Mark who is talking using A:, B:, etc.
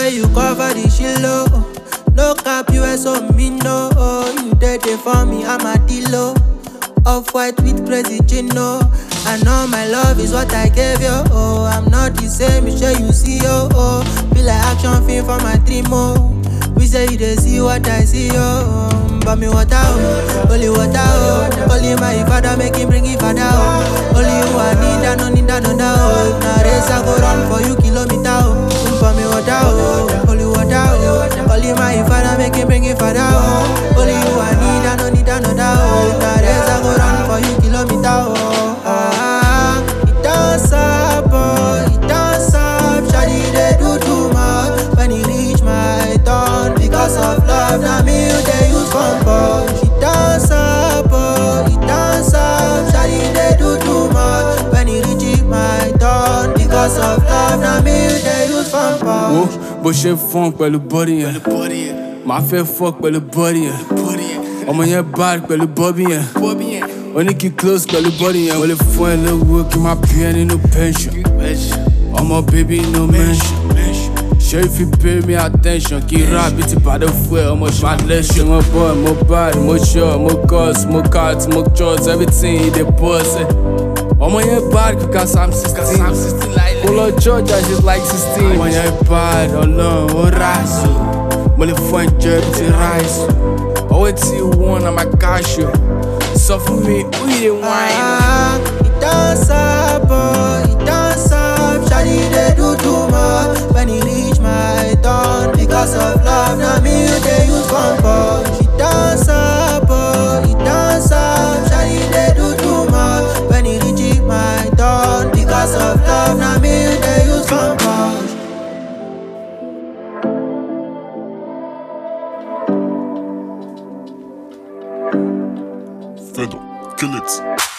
A: way you cover the shillo. No cap, you so me no. You dead for me, I'm a dillo. Off-white with crazy chino. I know my love is what I gave you. Oh, I'm not the same, sure you see. Oh, feel like action film for my dream. Oh, we say you dey see what I see. Oh, but me water, oh, only water. Oh, only my father make him bring it father. Oh, only you I need, I no need another. Oh, now race I go run for you kilometer. Oh, but me water, oh, only water. Oh, only my father make him bring it father. Oh, only you I need, I no need another. Oh, now race I go run for you kilometer. Oh, it don't stop, it don't stop. Shawty they do too much when you reach my turn. Because of love, now me you they use comfort. It don't stop, it don't stop. Shawty they do too much when you reach my turn. Because of love, now me you they use comfort.
B: Bó ṣe fún pẹ̀lú body yẹn, máa fẹ́ fuck pẹ̀lú body yẹn. Ọmọ yẹn bad pẹ̀lú bobby yẹn. Ó ní kí close pẹ̀lú body yẹn. Ó lè fún ẹ lówó kí máa bí ẹ nínú pension. Ọmọ baby no mention. Ṣé if you pay me attention kí rap bí ti bàdé fún ẹ ọmọ ṣe máa lẹ́ṣin. Mo boy, mo bad, mo sure, mo cuss, mo cut, mo church, everything he dey pause. Ọmọ yẹn bad because I'm 16. Kó lọ church I just like 16. Ọmọ yẹn bad, ọlọ́run ó rise. Mo lè fún ẹ jẹ bí ti rice. Owó tí wọ́n na máa cash o. Sọ fún mi, who you dey whine?
A: It don't stop, it don't stop. Shawty they do too much when you reach my turn. Because of love, now me you they use comfort. It don't stop, it don't stop. Shawty they do too much when you reach my turn. Because of love, now me you they use comfort.
C: Fiddle, kill it.